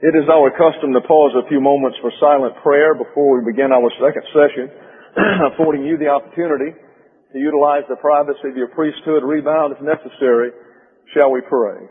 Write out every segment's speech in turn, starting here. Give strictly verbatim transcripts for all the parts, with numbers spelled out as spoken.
It is our custom to pause a few moments for silent prayer before we begin our second session, affording you the opportunity to utilize the privacy of your priesthood rebound if necessary. Shall we pray?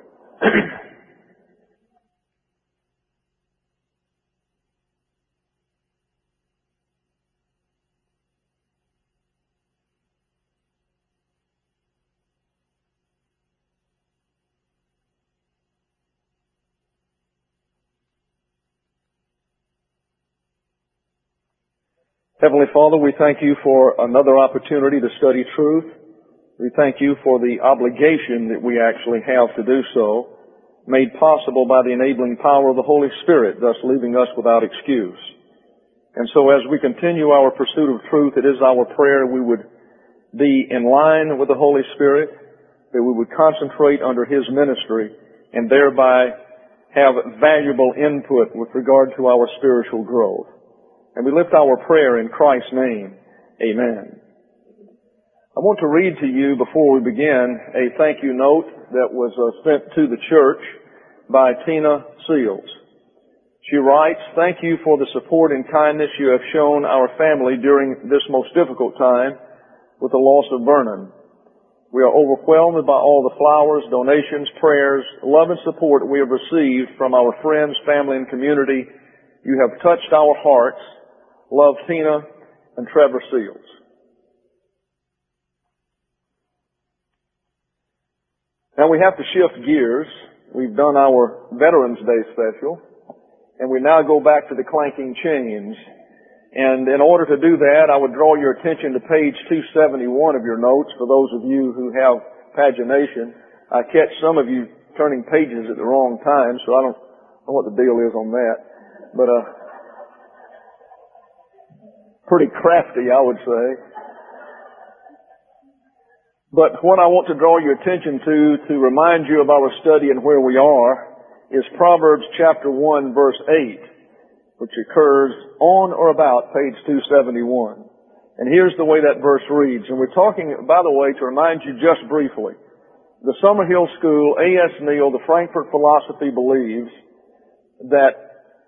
Heavenly Father, we thank you for another opportunity to study truth. We thank you for the obligation that we actually have to do so, made possible by the enabling power of the Holy Spirit, thus leaving us without excuse. And so as we continue our pursuit of truth, it is our prayer we would be in line with the Holy Spirit, that we would concentrate under His ministry, and thereby have valuable input with regard to our spiritual growth. And we lift our prayer in Christ's name. Amen. I want to read to you before we begin a thank you note that was uh, sent to the church by Tina Seals. She writes, "Thank you for the support and kindness you have shown our family during this most difficult time with the loss of Vernon. We are overwhelmed by all the flowers, donations, prayers, love and support we have received from our friends, family, and community. You have touched our hearts. Love, Tina and Trevor Seals." Now we have to shift gears. We've done our Veterans Day special, and we now go back to the clanking chains. And in order to do that, I would draw your attention to page two seventy-one of your notes for those of you who have pagination. I catch some of you turning pages at the wrong time, so I don't know what the deal is on that. But, uh, pretty crafty, I would say. But what I want to draw your attention to, to remind you of our study and where we are, is Proverbs chapter one, verse eight, which occurs on or about page two seventy-one. And here's the way that verse reads. And we're talking, by the way, to remind you just briefly, the Summerhill School, A S. Neal, the Frankfurt Philosophy believes that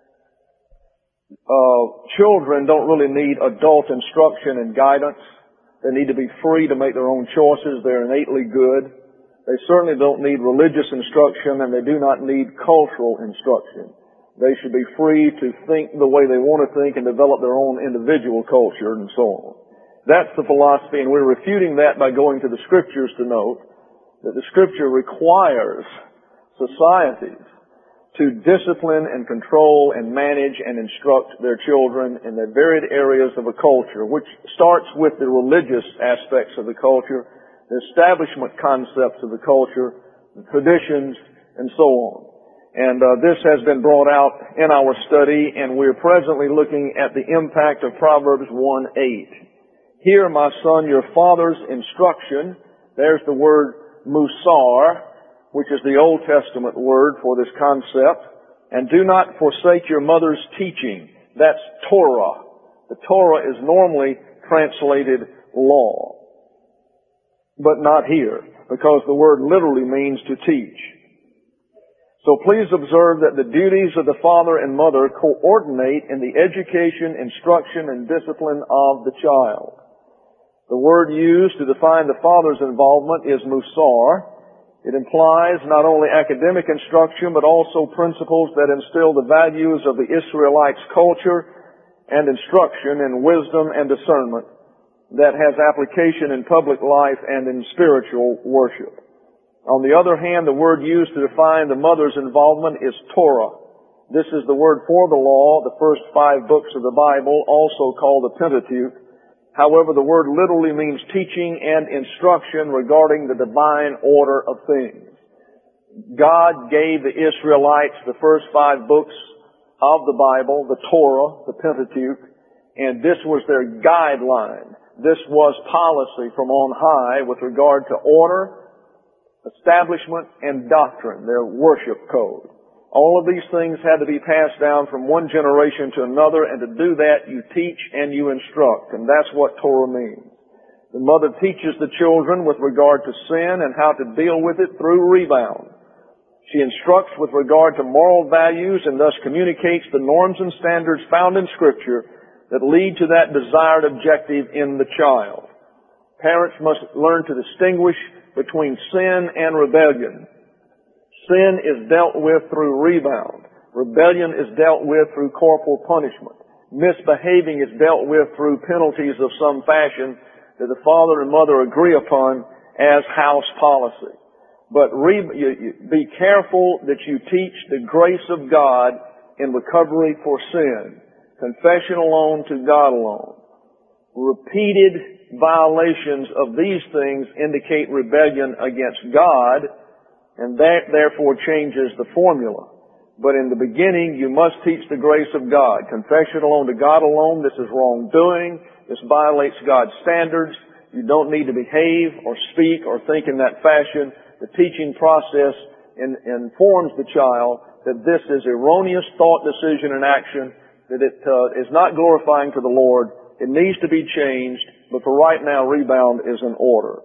Uh, children don't really need adult instruction and guidance. They need to be free to make their own choices. They're innately good. They certainly don't need religious instruction, and they do not need cultural instruction. They should be free to think the way they want to think and develop their own individual culture and so on. That's the philosophy, and we're refuting that by going to the Scriptures to note that the Scripture requires societies to discipline and control and manage and instruct their children in the varied areas of a culture, which starts with the religious aspects of the culture, the establishment concepts of the culture, the traditions, and so on. And uh, this has been brought out in our study, and we're presently looking at the impact of Proverbs one eight. "Hear, my son, your father's instruction." There's the word musar, which is the Old Testament word for this concept. "And do not forsake your mother's teaching." That's Torah. The Torah is normally translated law, but not here, because the word literally means to teach. "So please observe that the duties of the father and mother coordinate in the education, instruction, and discipline of the child." The word used to define the father's involvement is musar. It implies not only academic instruction, but also principles that instill the values of the Israelites' culture and instruction in wisdom and discernment that has application in public life and in spiritual worship. On the other hand, the word used to define the mother's involvement is Torah. This is the word for the law, the first five books of the Bible, also called the Pentateuch. However, the word literally means teaching and instruction regarding the divine order of things. God gave the Israelites the first five books of the Bible, the Torah, the Pentateuch, and this was their guideline. This was policy from on high with regard to order, establishment, and doctrine, their worship code. All of these things had to be passed down from one generation to another, and to do that, you teach and you instruct, and that's what Torah means. The mother teaches the children with regard to sin and how to deal with it through rebound. She instructs with regard to moral values and thus communicates the norms and standards found in Scripture that lead to that desired objective in the child. Parents must learn to distinguish between sin and rebellion. Sin is dealt with through rebound. Rebellion is dealt with through corporal punishment. Misbehaving is dealt with through penalties of some fashion that the father and mother agree upon as house policy. But re, you, you, be careful that you teach the grace of God in recovery for sin. Confession alone to God alone. Repeated violations of these things indicate rebellion against God, and that therefore changes the formula. But in the beginning, you must teach the grace of God. Confession alone to God alone. This is wrongdoing. This violates God's standards. You don't need to behave or speak or think in that fashion. The teaching process in, informs the child that this is erroneous thought, decision, and action, that it uh, is not glorifying to the Lord. It needs to be changed, but for right now, rebound is in order.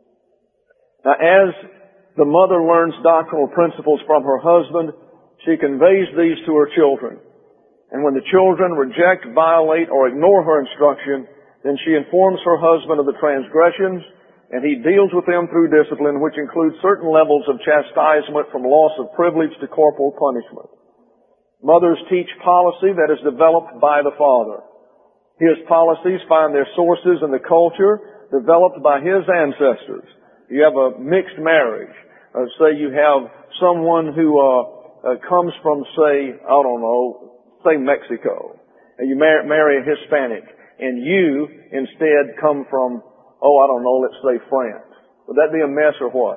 Now, as the mother learns doctrinal principles from her husband, she conveys these to her children. And when the children reject, violate, or ignore her instruction, then she informs her husband of the transgressions, and he deals with them through discipline, which includes certain levels of chastisement from loss of privilege to corporal punishment. Mothers teach policy that is developed by the father. His policies find their sources in the culture developed by his ancestors. You have a mixed marriage. Uh, say you have someone who uh, uh, comes from, say, I don't know, say Mexico, and you mar- marry a Hispanic, and you instead come from, oh, I don't know, let's say France. Would that be a mess or what?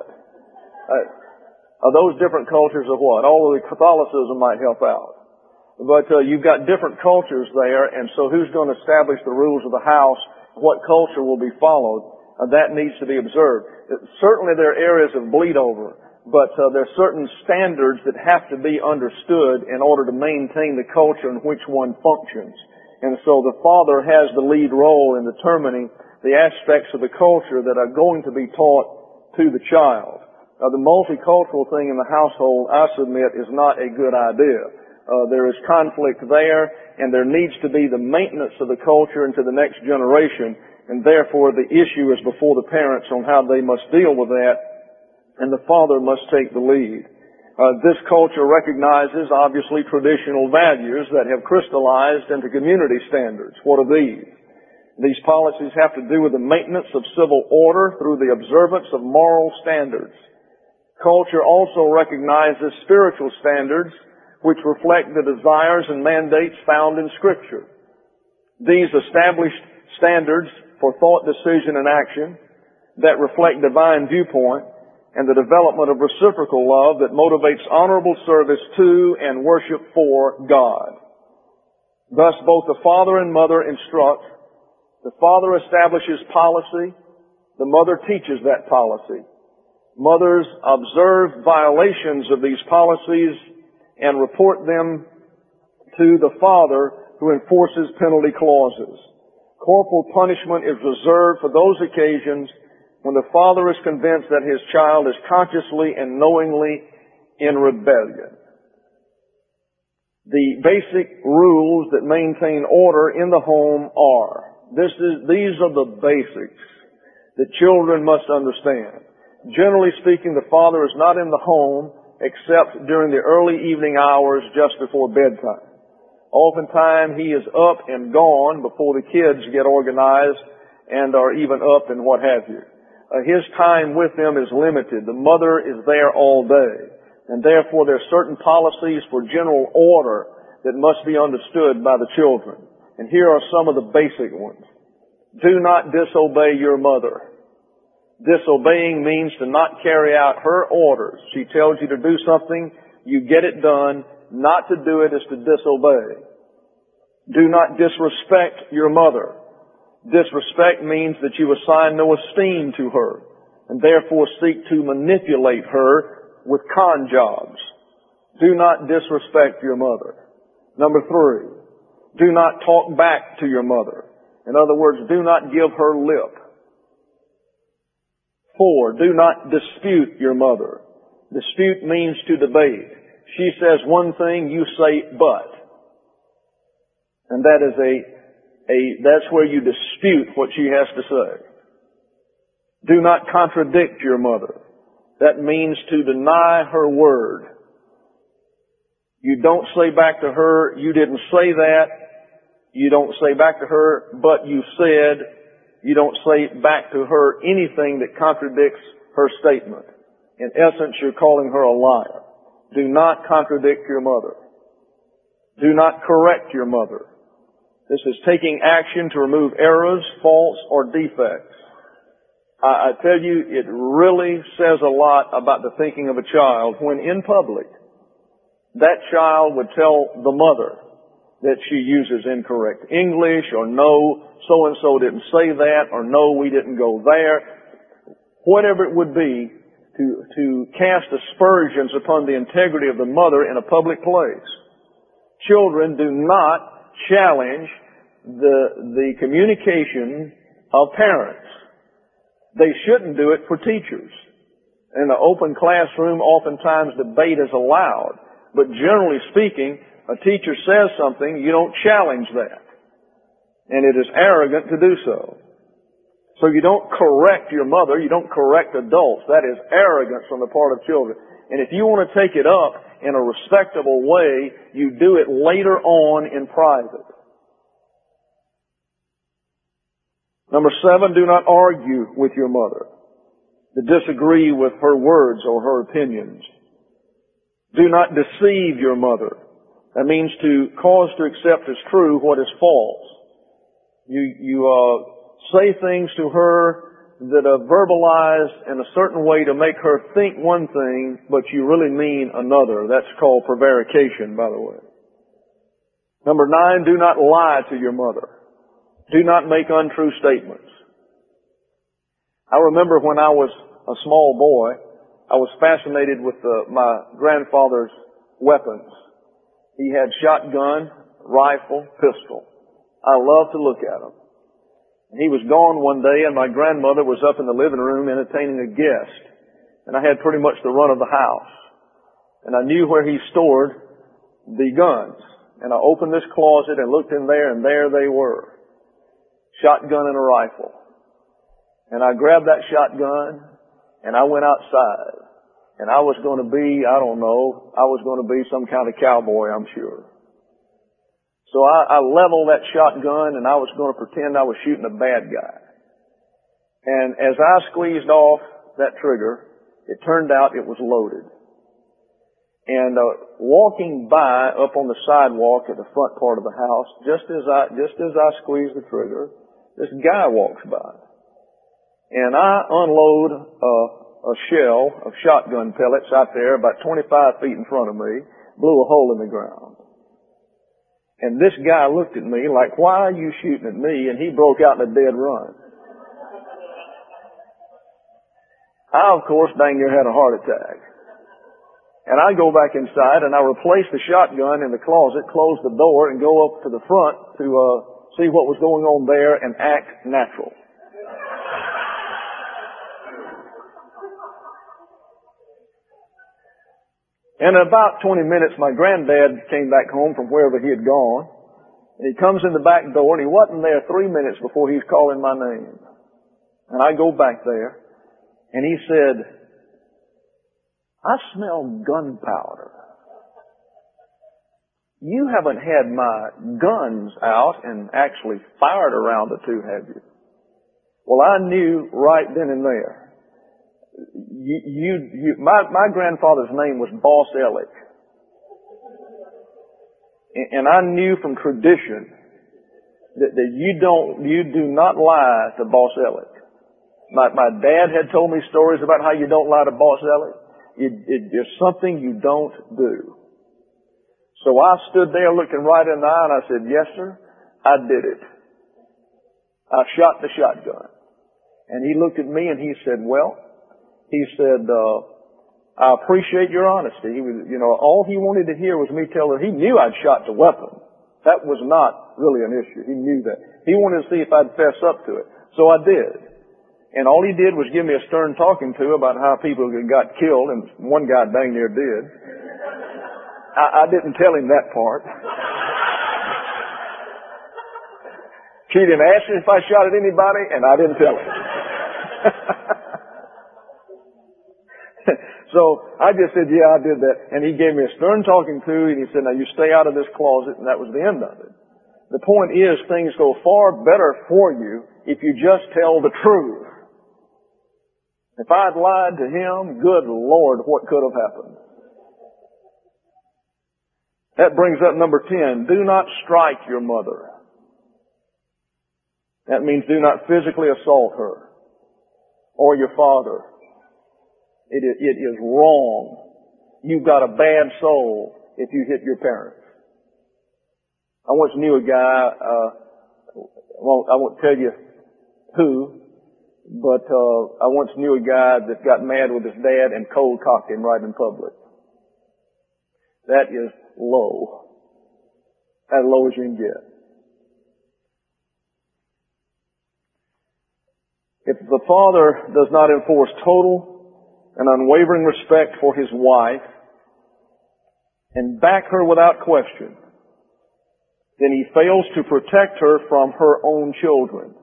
Uh, are those different cultures of what? Although Catholicism might help out. But uh, you've got different cultures there, and so who's going to establish the rules of the house? What culture will be followed? Uh, that needs to be observed. Uh, certainly there are areas of bleed over, but uh, there are certain standards that have to be understood in order to maintain the culture in which one functions. And so the father has the lead role in determining the aspects of the culture that are going to be taught to the child. Uh, the multicultural thing in the household, I submit, is not a good idea. Uh, there is conflict there, and there needs to be the maintenance of the culture into the next generation, and therefore the issue is before the parents on how they must deal with that, and the father must take the lead. Uh, this culture recognizes, obviously, traditional values that have crystallized into community standards. What are these? These policies have to do with the maintenance of civil order through the observance of moral standards. Culture also recognizes spiritual standards which reflect the desires and mandates found in Scripture. These established standards for thought, decision, and action that reflect divine viewpoint and the development of reciprocal love that motivates honorable service to and worship for God. Thus, both the father and mother instruct. The father establishes policy. The mother teaches that policy. Mothers observe violations of these policies and report them to the father, who enforces penalty clauses. Corporal punishment is reserved for those occasions when the father is convinced that his child is consciously and knowingly in rebellion. The basic rules that maintain order in the home are, this is, these are the basics that children must understand. Generally speaking, the father is not in the home except during the early evening hours just before bedtime. Oftentimes he is up and gone before the kids get organized and are even up and what have you. Uh, his time with them is limited. The mother is there all day. And therefore there are certain policies for general order that must be understood by the children. And here are some of the basic ones. Do not disobey your mother. Disobeying means to not carry out her orders. She tells you to do something, you get it done. Not to do it is to disobey. Do not disrespect your mother. Disrespect means that you assign no esteem to her, and therefore seek to manipulate her with con jobs. Do not disrespect your mother. Number three, do not talk back to your mother. In other words, do not give her lip. Four, do not dispute your mother. Dispute means to debate. She says one thing, you say but. And that is a, a, that's where you dispute what she has to say. Do not contradict your mother. That means to deny her word. You don't say back to her, you didn't say that. You don't say back to her, but you said. You don't say back to her anything that contradicts her statement. In essence, you're calling her a liar. Do not contradict your mother. Do not correct your mother. This is taking action to remove errors, faults, or defects. I, I tell you, it really says a lot about the thinking of a child when in public that child would tell the mother that she uses incorrect English, or no, so-and-so didn't say that, or no, we didn't go there. Whatever it would be to, to cast aspersions upon the integrity of the mother in a public place. Children do not challenge the, the communication of parents. They shouldn't do it for teachers. In an open classroom, oftentimes debate is allowed. But generally speaking, a teacher says something, you don't challenge that. And it is arrogant to do so. So you don't correct your mother, you don't correct adults. That is arrogance on the part of children. And if you want to take it up in a respectable way, you do it later on in private. Number seven, do not argue with your mother. To disagree with her words or her opinions. Do not deceive your mother. That means to cause to accept as true what is false. You, you, uh, say things to her that are verbalized in a certain way to make her think one thing, but you really mean another. That's called prevarication, by the way. Number nine, do not lie to your mother. Do not make untrue statements. I remember when I was a small boy, I was fascinated with the, my grandfather's weapons. He had shotgun, rifle, pistol. I loved to look at them. He was gone one day, and my grandmother was up in the living room entertaining a guest. And I had pretty much the run of the house. And I knew where he stored the guns. And I opened this closet and looked in there, and there they were. Shotgun and a rifle. And I grabbed that shotgun, and I went outside. And I was going to be, I don't know, I was going to be some kind of cowboy, I'm sure. So I, I leveled that shotgun, and I was going to pretend I was shooting a bad guy. And as I squeezed off that trigger, it turned out it was loaded. And uh, walking by up on the sidewalk at the front part of the house, just as I just as I squeezed the trigger, this guy walks by, and I unload uh, a shell of shotgun pellets out there about twenty-five feet in front of me, blew a hole in the ground. And this guy looked at me like, "Why are you shooting at me?" And he broke out in a dead run. I, of course, dang near had a heart attack. And I go back inside and I replace the shotgun in the closet, close the door, and go up to the front to uh, see what was going on there and act natural. In about twenty minutes, my granddad came back home from wherever he had gone. And he comes in the back door, and he wasn't there three minutes before he's calling my name. And I go back there, and he said, "I smell gunpowder. You haven't had my guns out and actually fired around the two, have you?" Well, I knew right then and there. You, you, you, my, my grandfather's name was Boss Ellick. And I knew from tradition that, that you don't, you do not lie to Boss Ellick. My, my dad had told me stories about how you don't lie to Boss Ellick. It, it, it's something you don't do. So I stood there looking right in the eye and I said, "Yes, sir, I did it. I shot the shotgun." And he looked at me and he said, "Well," he said, uh, "I appreciate your honesty." He was, you know, all he wanted to hear was me tell her. He knew I'd shot the weapon. That was not really an issue. He knew that. He wanted to see if I'd fess up to it. So I did. And all he did was give me a stern talking to about how people got killed, and one guy dang near did. I, I didn't tell him that part. She didn't ask me if I shot at anybody, and I didn't tell him. So I just said, yeah, I did that. And he gave me a stern talking to, and he said, now you stay out of this closet, and that was the end of it. The point is, things go far better for you if you just tell the truth. If I'd lied to him, good Lord, what could have happened? That brings up number ten. Do not strike your mother. That means do not physically assault her or your father. It is, it is wrong. You've got a bad soul if you hit your parents. I once knew a guy, uh, well, I won't tell you who, but uh, I once knew a guy that got mad with his dad and cold cocked him right in public. That is low. As low as you can get. If the father does not enforce total and unwavering respect for his wife and back her without question, then he fails to protect her from her own children.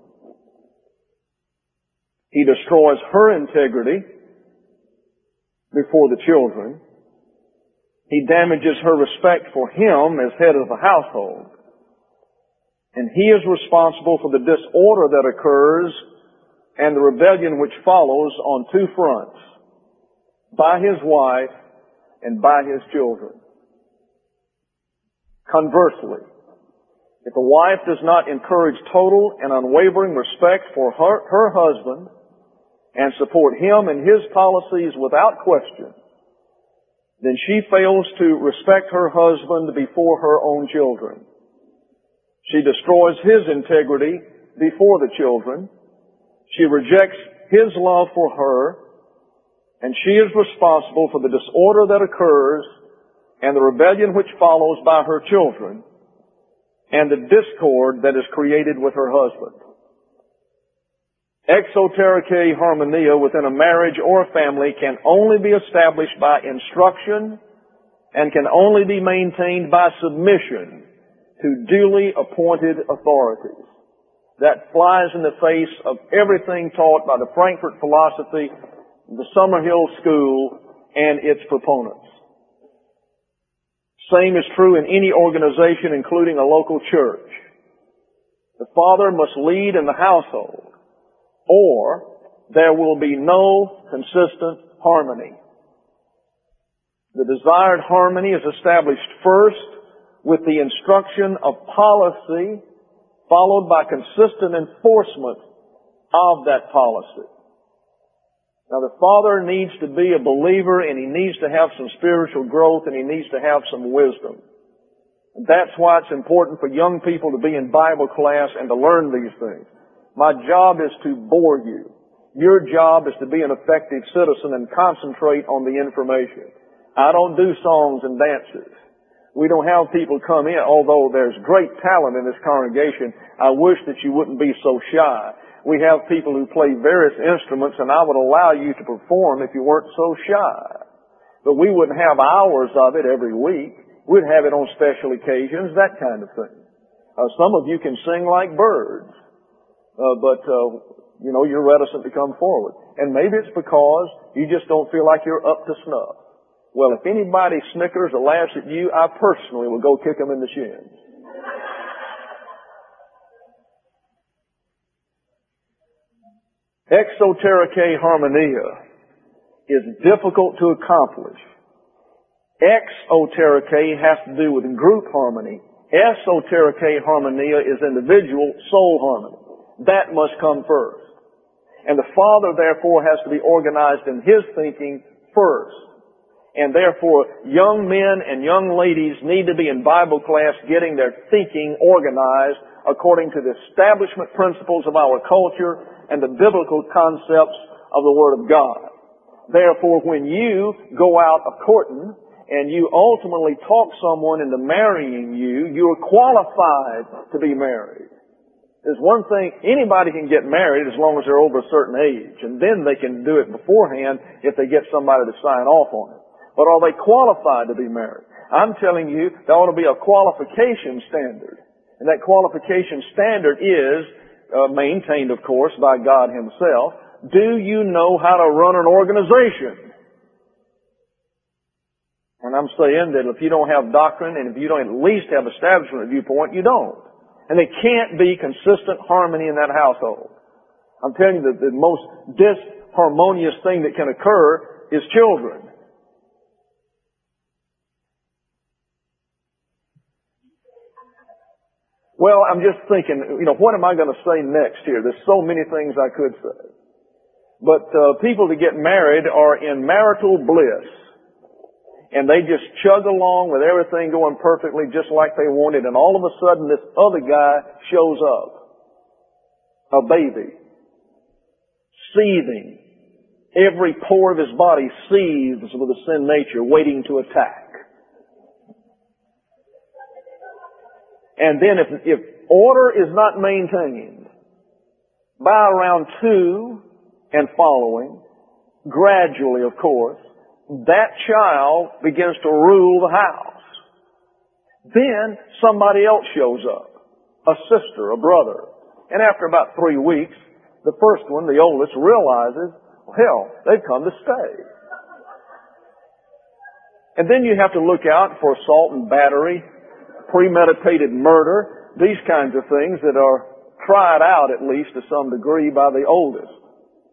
He destroys her integrity before the children. He damages her respect for him as head of the household. And he is responsible for the disorder that occurs and the rebellion which follows on two fronts, by his wife and by his children. Conversely, if a wife does not encourage total and unwavering respect for her, her husband and support him and his policies without question, then she fails to respect her husband before her own children. She destroys his integrity before the children. She rejects his love for her, and she is responsible for the disorder that occurs and the rebellion which follows by her children and the discord that is created with her husband. Exotericae harmonia within a marriage or a family can only be established by instruction and can only be maintained by submission to duly appointed authorities. That flies in the face of everything taught by the Frankfurt philosophy, the Summerhill School, and its proponents. Same is true in any organization, including a local church. The father must lead in the household, or there will be no consistent harmony. The desired harmony is established first with the instruction of policy, followed by consistent enforcement of that policy. Now, the father needs to be a believer, and he needs to have some spiritual growth, and he needs to have some wisdom. And that's why it's important for young people to be in Bible class and to learn these things. My job is to bore you. Your job is to be an effective citizen and concentrate on the information. I don't do songs and dances. We don't have people come in, although there's great talent in this congregation. I wish that you wouldn't be so shy. We have people who play various instruments, and I would allow you to perform if you weren't so shy. But we wouldn't have hours of it every week. We'd have it on special occasions, that kind of thing. Uh, some of you can sing like birds, uh, but, uh, you know, you're reticent to come forward. And maybe it's because you just don't feel like you're up to snuff. Well, if anybody snickers or laughs at you, I personally will go kick them in the shins. Exotericae harmonia is difficult to accomplish. Exotericae has to do with group harmony. Esotericae harmonia is individual soul harmony. That must come first. And the father, therefore, has to be organized in his thinking first. And therefore, young men and young ladies need to be in Bible class getting their thinking organized according to the establishment principles of our culture and the biblical concepts of the Word of God. Therefore, when you go out a-courting and you ultimately talk someone into marrying you, you're qualified to be married. There's one thing, anybody can get married as long as they're over a certain age, and then they can do it beforehand if they get somebody to sign off on it. But are they qualified to be married? I'm telling you, there ought to be a qualification standard. And that qualification standard is uh, maintained, of course, by God Himself. Do you know how to run an organization? And I'm saying that if you don't have doctrine and if you don't at least have establishment viewpoint, you don't. And there can't be consistent harmony in that household. I'm telling you that the most disharmonious thing that can occur is children. Well, I'm just thinking, you know, what am I going to say next here? There's so many things I could say. But uh, people that get married are in marital bliss. And they just chug along with everything going perfectly just like they wanted. And all of a sudden this other guy shows up. A baby. Seething. Every pore of his body seethes with a sin nature waiting to attack. And then if, if order is not maintained by around two and following, gradually of course, that child begins to rule the house. Then somebody else shows up. A sister, a brother. And after about three weeks, the first one, the oldest, realizes, well, hell, they've come to stay. And then you have to look out for assault and battery, premeditated murder, these kinds of things that are tried out at least to some degree by the oldest.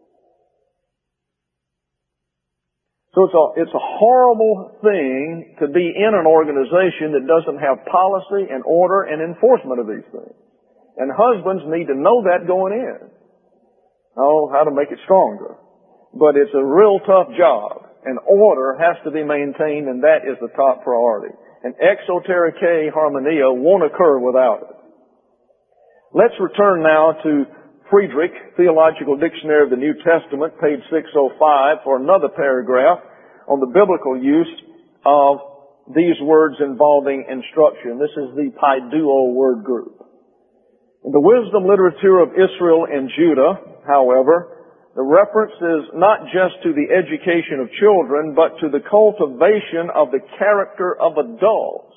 So it's a, it's a horrible thing to be in an organization that doesn't have policy and order and enforcement of these things. And husbands need to know that going in. Oh, how to make it stronger. But it's a real tough job. And order has to be maintained, and that is the top priority. And exotericae harmonia won't occur without it. Let's return now to Friedrich, Theological Dictionary of the New Testament, page six oh five, for another paragraph on the biblical use of these words involving instruction. This is the Paiduo word group. In the wisdom literature of Israel and Judah, however, the reference is not just to the education of children, but to the cultivation of the character of adults.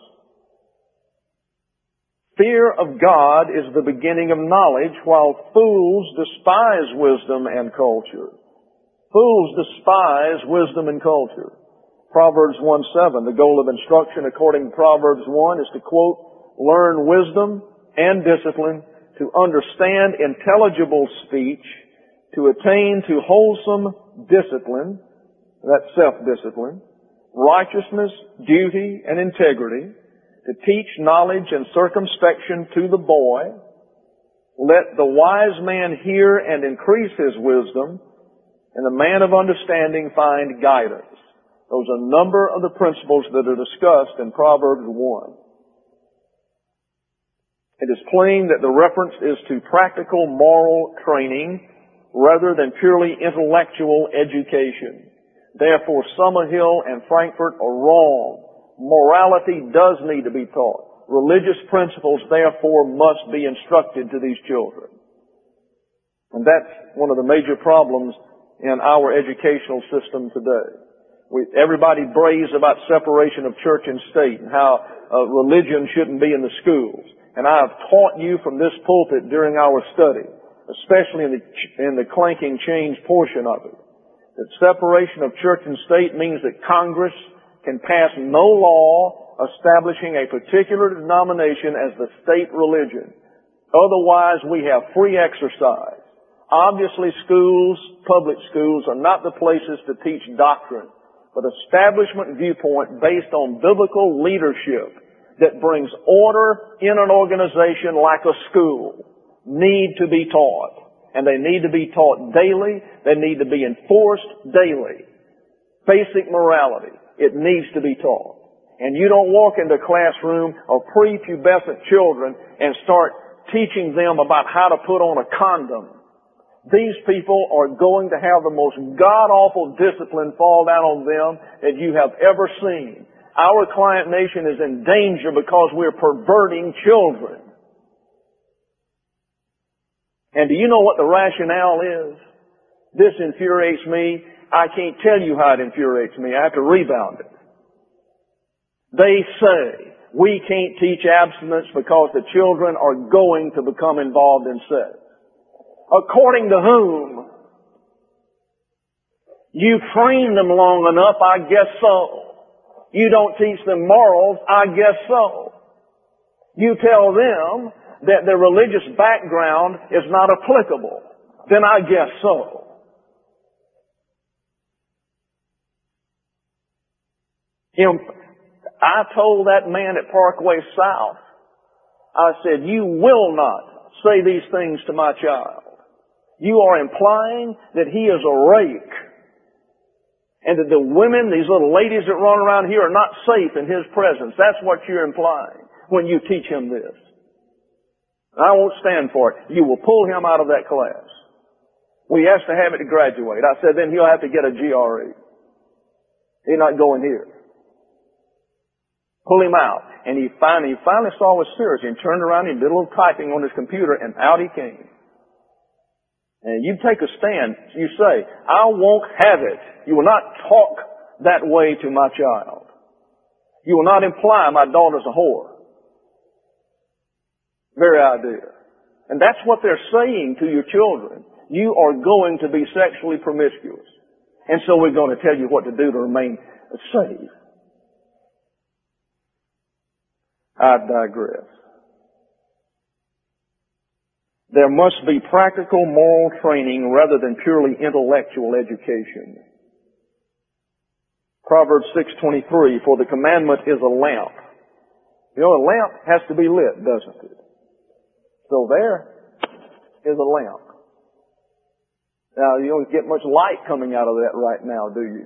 Fear of God is the beginning of knowledge, while fools despise wisdom and culture. Fools despise wisdom and culture. Proverbs one seven, the goal of instruction according to Proverbs one is to, quote, learn wisdom and discipline, to understand intelligible speech, to attain to wholesome discipline, that's self-discipline, righteousness, duty, and integrity, to teach knowledge and circumspection to the boy. Let the wise man hear and increase his wisdom, and the man of understanding find guidance. Those are a number of the principles that are discussed in Proverbs one. It is plain that the reference is to practical moral training rather than purely intellectual education. Therefore, Summerhill and Frankfurt are wrong. Morality does need to be taught. Religious principles, therefore, must be instructed to these children. And that's one of the major problems in our educational system today. We, everybody braves about separation of church and state and how uh, religion shouldn't be in the schools. And I have taught you from this pulpit during our study, especially in the, in the clanking change portion of it, that separation of church and state means that Congress can pass no law establishing a particular denomination as the state religion. Otherwise, we have free exercise. Obviously, schools, public schools, are not the places to teach doctrine, but establishment viewpoint based on biblical leadership that brings order in an organization like a school need to be taught. And they need to be taught daily. They need to be enforced daily. Basic morality. It needs to be taught. And you don't walk into a classroom of prepubescent children and start teaching them about how to put on a condom. These people are going to have the most god-awful discipline fall down on them that you have ever seen. Our client nation is in danger because we're perverting children. And do you know what the rationale is? This infuriates me. I can't tell you how it infuriates me. I have to rebound it. They say we can't teach abstinence because the children are going to become involved in sex. According to whom? You train them long enough, I guess so. You don't teach them morals, I guess so. You tell them that their religious background is not applicable, then I guess so. You know, I told that man at Parkway South, I said, you will not say these things to my child. You are implying that he is a rake, and that the women, these little ladies that run around here, are not safe in his presence. That's what you're implying when you teach him this. I won't stand for it. You will pull him out of that class. We has to have it to graduate. I said, then he'll have to get a G R E. He's not going here. Pull him out. And he finally, he finally saw it was serious and turned around and did a little typing on his computer, and out he came. And you take a stand. You say, I won't have it. You will not talk that way to my child. You will not imply my daughter's a whore. Very idea. And that's what they're saying to your children. You are going to be sexually promiscuous. And so we're going to tell you what to do to remain safe. I digress. There must be practical moral training rather than purely intellectual education. Proverbs six twenty-three, for the commandment is a lamp. You know, a lamp has to be lit, doesn't it? So there is a lamp. Now, you don't get much light coming out of that right now, do you?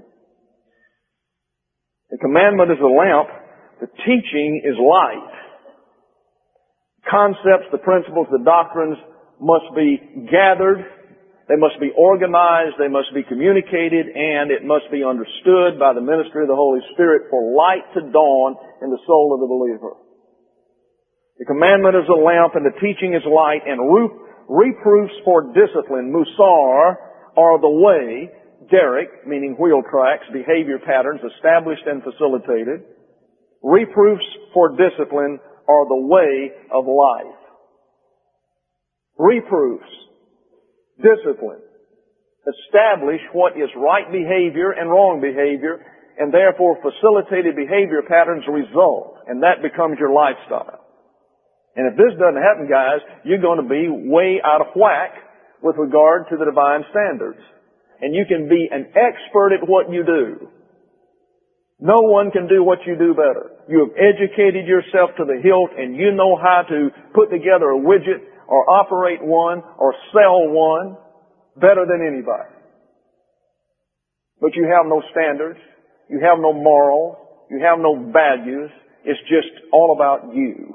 The commandment is a lamp. The teaching is light. Concepts, the principles, the doctrines must be gathered. They must be organized. They must be communicated. And it must be understood by the ministry of the Holy Spirit for light to dawn in the soul of the believer. The commandment is a lamp and the teaching is light, and reproofs for discipline, musar, are the way, derek, meaning wheel tracks, behavior patterns established and facilitated. Reproofs for discipline are the way of life. Reproofs, discipline, establish what is right behavior and wrong behavior, and therefore facilitated behavior patterns result, and that becomes your lifestyle. And if this doesn't happen, guys, you're going to be way out of whack with regard to the divine standards. And you can be an expert at what you do. No one can do what you do better. You have educated yourself to the hilt, and you know how to put together a widget or operate one or sell one better than anybody. But you have no standards. You have no morals. You have no values. It's just all about you.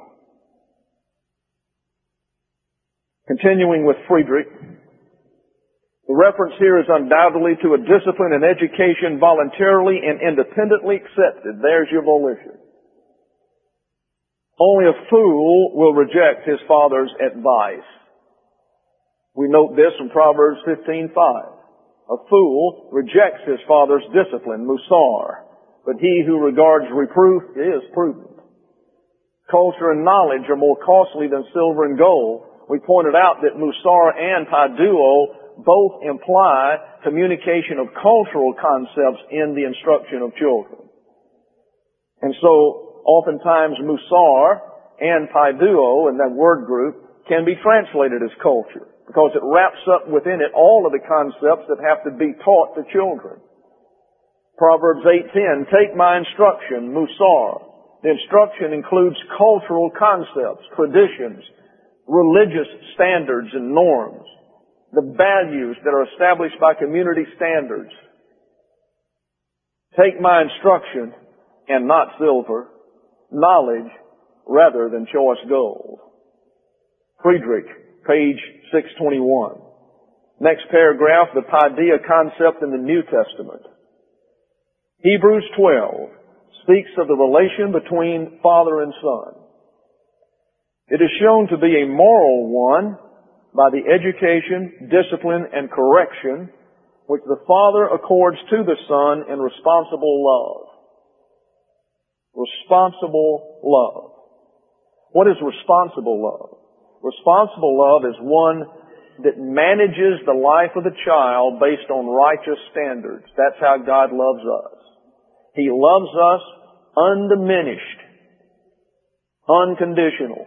Continuing with Friedrich, the reference here is undoubtedly to a discipline and education voluntarily and independently accepted. There's your volition. Only a fool will reject his father's advice. We note this from Proverbs fifteen five. A fool rejects his father's discipline, musar, but he who regards reproof is prudent. Culture and knowledge are more costly than silver and gold. We pointed out that musar and paiduo both imply communication of cultural concepts in the instruction of children. And so, oftentimes musar and paiduo, in that word group, can be translated as culture, because it wraps up within it all of the concepts that have to be taught to children. Proverbs eight ten, take my instruction, musar. The instruction includes cultural concepts, traditions, religious standards and norms, the values that are established by community standards. Take my instruction and not silver, knowledge rather than choice gold. Friedrich, page six twenty-one. Next paragraph, the paideia concept in the New Testament. Hebrews twelve speaks of the relation between father and son. It is shown to be a moral one by the education, discipline, and correction which the Father accords to the Son in responsible love. Responsible love. What is responsible love? Responsible love is one that manages the life of the child based on righteous standards. That's how God loves us. He loves us undiminished, unconditional,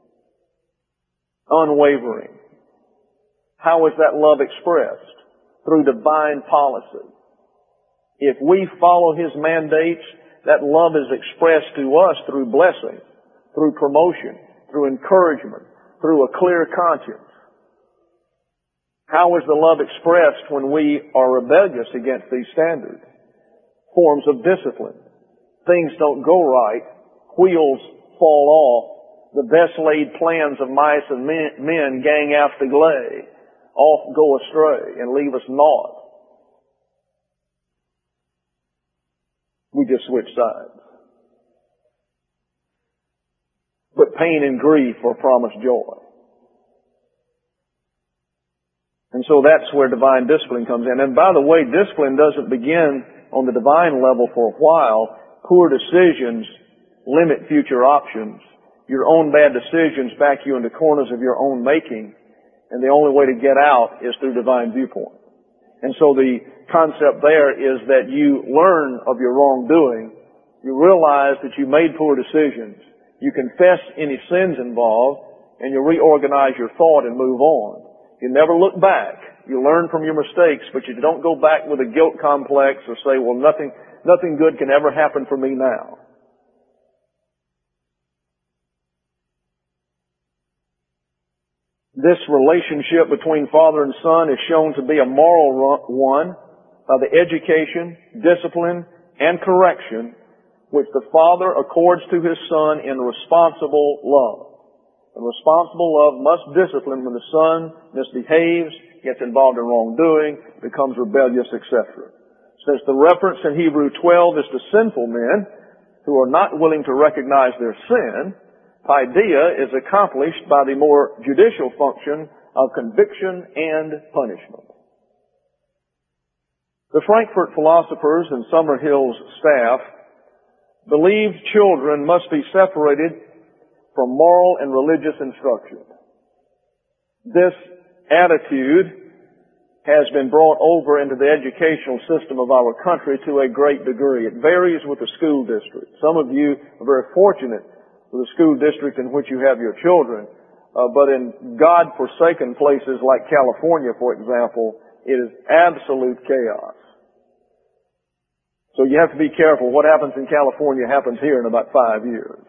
unwavering. How is that love expressed? Through divine policy. If we follow His mandates, that love is expressed to us through blessing, through promotion, through encouragement, through a clear conscience. How is the love expressed when we are rebellious against these standards? Forms of discipline. Things don't go right. Wheels fall off. The best laid plans of mice and men, men gang after glay. Off go astray and leave us naught. We just switch sides. But pain and grief are promised joy. And so that's where divine discipline comes in. And by the way, discipline doesn't begin on the divine level for a while. Poor decisions limit future options. Your own bad decisions back you into corners of your own making. And the only way to get out is through divine viewpoint. And so the concept there is that you learn of your wrongdoing. You realize that you made poor decisions. You confess any sins involved, and you reorganize your thought and move on. You never look back. You learn from your mistakes, but you don't go back with a guilt complex or say, well, nothing, nothing good can ever happen for me now. This relationship between father and son is shown to be a moral one by the education, discipline, and correction which the Father accords to His Son in responsible love. And responsible love must discipline when the Son misbehaves, gets involved in wrongdoing, becomes rebellious, et cetera. Since the reference in Hebrews twelve is to sinful men who are not willing to recognize their sin, paideia is accomplished by the more judicial function of conviction and punishment. The Frankfurt philosophers and Summerhill's staff believed children must be separated from moral and religious instruction. This attitude has been brought over into the educational system of our country to a great degree. It varies with the school district. Some of you are very fortunate with the school district in which you have your children, uh, but in God-forsaken places like California, for example, it is absolute chaos. So you have to be careful. What happens in California happens here in about five years.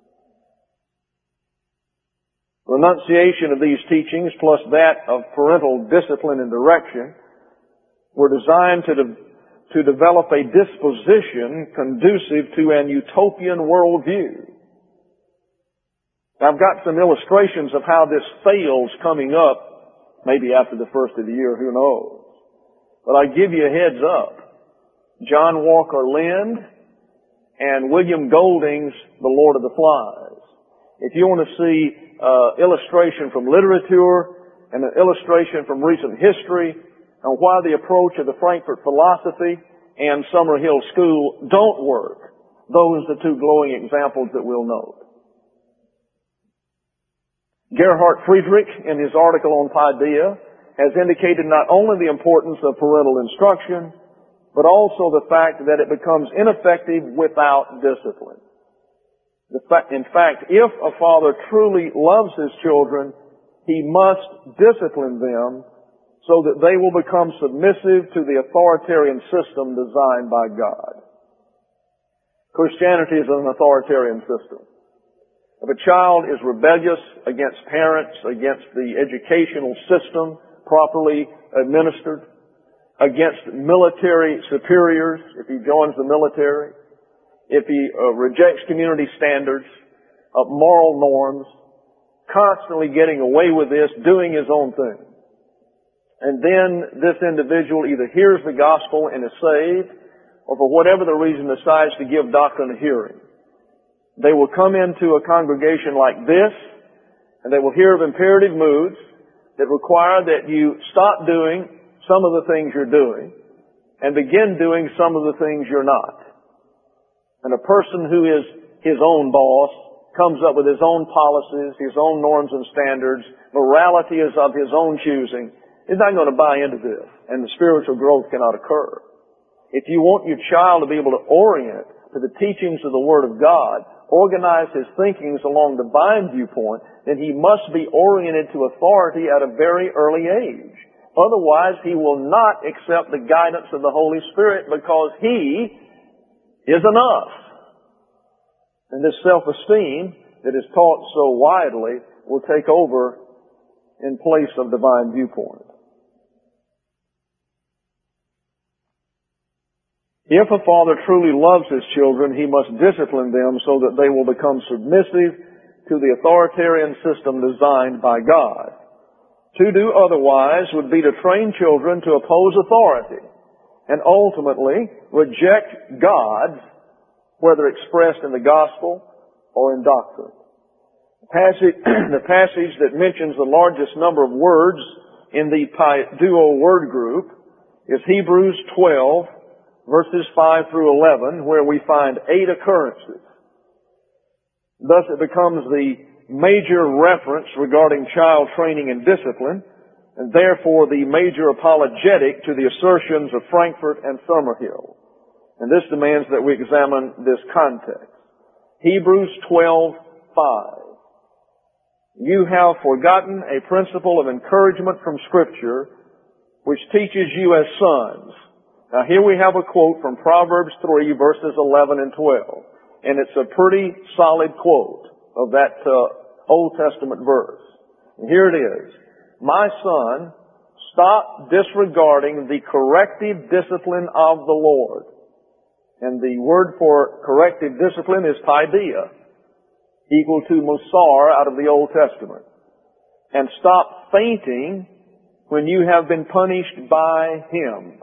The enunciation of these teachings, plus that of parental discipline and direction, were designed to, de- to develop a disposition conducive to an utopian worldview. Now, I've got some illustrations of how this fails coming up, maybe after the first of the year, who knows. But I give you a heads up. John Walker Lind and William Golding's The Lord of the Flies. If you want to see uh, illustration from literature and an illustration from recent history on why the approach of the Frankfurt philosophy and Summerhill School don't work, those are the two glowing examples that we'll note. Gerhard Friedrich, in his article on paideia, has indicated not only the importance of parental instruction, but also the fact that it becomes ineffective without discipline. In fact, if a father truly loves his children, he must discipline them so that they will become submissive to the authoritarian system designed by God. Christianity is an authoritarian system. If a child is rebellious against parents, against the educational system properly administered, against military superiors, if he joins the military, if he uh, rejects community standards, uh, moral norms, constantly getting away with this, doing his own thing. And then this individual either hears the gospel and is saved, or for whatever the reason decides to give doctrine a hearing. They will come into a congregation like this, and they will hear of imperative moods. that require that you stop doing some of the things you're doing and begin doing some of the things you're not. And a person who is his own boss comes up with his own policies, his own norms and standards, morality is of his own choosing, is not going to buy into this, and the spiritual growth cannot occur. If you want your child to be able to orient to the teachings of the Word of God, organize his thinkings along the divine viewpoint, then he must be oriented to authority at a very early age. Otherwise, he will not accept the guidance of the Holy Spirit because he is enough. And this self-esteem that is taught so widely will take over in place of divine viewpoint. If a father truly loves his children, he must discipline them so that they will become submissive to the authoritarian system designed by God. To do otherwise would be to train children to oppose authority and ultimately reject God, whether expressed in the gospel or in doctrine. The passage, the passage that mentions the largest number of words in the duo word group is Hebrews twelve, verses five through eleven, where we find eight occurrences. Thus it becomes the major reference regarding child training and discipline, and therefore the major apologetic to the assertions of Frankfurt and Summerhill. And this demands that we examine this context. Hebrews twelve five. You have forgotten a principle of encouragement from Scripture which teaches you as sons. Now here we have a quote from Proverbs three verses eleven and twelve. And it's a pretty solid quote of that uh, Old Testament verse. And here it is. My son, stop disregarding the corrective discipline of the Lord. And the word for corrective discipline is paideia, equal to musar out of the Old Testament. And stop fainting when you have been punished by him.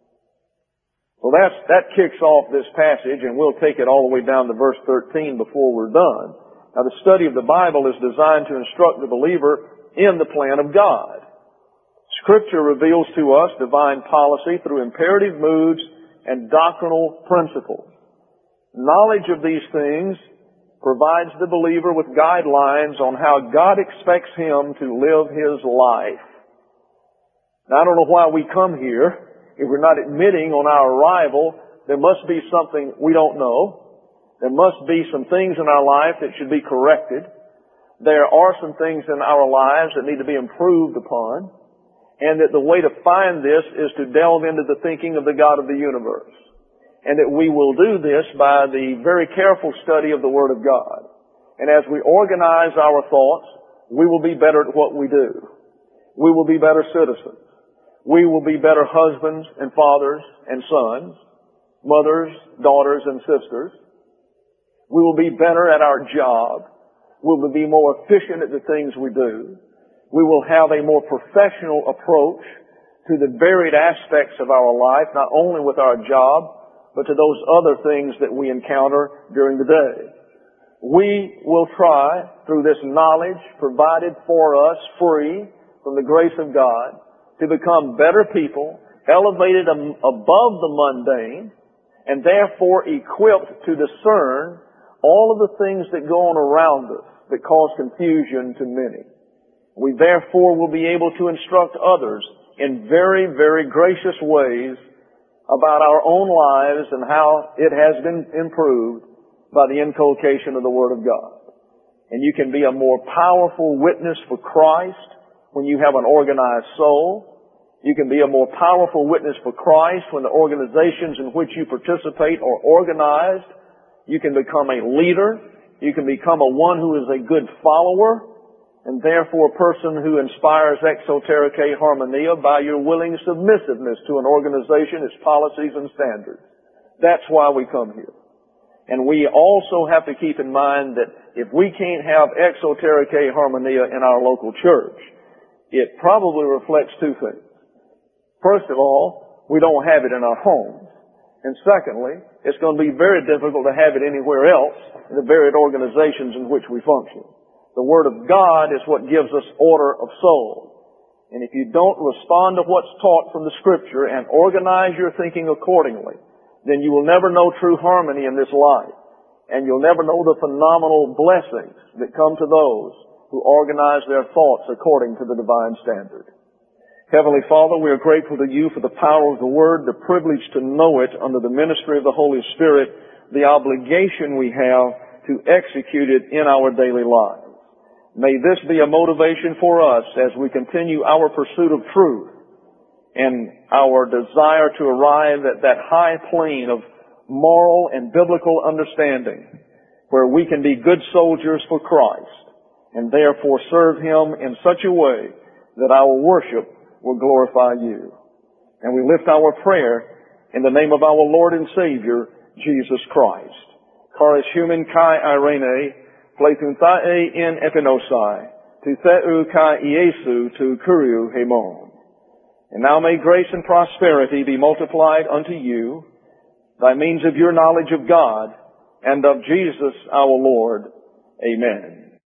Well, that's, that kicks off this passage, and we'll take it all the way down to verse thirteen before we're done. Now, the study of the Bible is designed to instruct the believer in the plan of God. Scripture reveals to us divine policy through imperative moods and doctrinal principles. Knowledge of these things provides the believer with guidelines on how God expects him to live his life. Now, I don't know why we come here. If we're not admitting on our arrival, there must be something we don't know. There must be some things in our life that should be corrected. There are some things in our lives that need to be improved upon. And that the way to find this is to delve into the thinking of the God of the universe. And that we will do this by the very careful study of the Word of God. And as we organize our thoughts, we will be better at what we do. We will be better citizens. We will be better husbands and fathers and sons, mothers, daughters, and sisters. We will be better at our job. We will be more efficient at the things we do. We will have a more professional approach to the varied aspects of our life, not only with our job, but to those other things that we encounter during the day. We will try, through this knowledge provided for us free from the grace of God, to become better people, elevated above the mundane, and therefore equipped to discern all of the things that go on around us that cause confusion to many. We therefore will be able to instruct others in very, very gracious ways about our own lives and how it has been improved by the inculcation of the Word of God. And you can be a more powerful witness for Christ when you have an organized soul. You can be a more powerful witness for Christ when the organizations in which you participate are organized. You can become a leader. You can become a one who is a good follower, and therefore a person who inspires exotericae harmonia by your willing submissiveness to an organization, its policies and standards. That's why we come here. And we also have to keep in mind that if we can't have exotericae harmonia in our local church, it probably reflects two things. First of all, we don't have it in our homes. And secondly, it's going to be very difficult to have it anywhere else in the varied organizations in which we function. The Word of God is what gives us order of soul. And if you don't respond to what's taught from the Scripture and organize your thinking accordingly, then you will never know true harmony in this life. And you'll never know the phenomenal blessings that come to those who organize their thoughts according to the divine standard. Heavenly Father, we are grateful to you for the power of the Word, the privilege to know it under the ministry of the Holy Spirit, the obligation we have to execute it in our daily lives. May this be a motivation for us as we continue our pursuit of truth and our desire to arrive at that high plane of moral and biblical understanding where we can be good soldiers for Christ and therefore serve Him in such a way that our worship will glorify you. And we lift our prayer in the name of our Lord and Savior, Jesus Christ. Charis human kai irene, pleitun thae in epinosai, tu theu kai Iesu tu kuriu hemon. And now may grace and prosperity be multiplied unto you by means of your knowledge of God and of Jesus our Lord. Amen.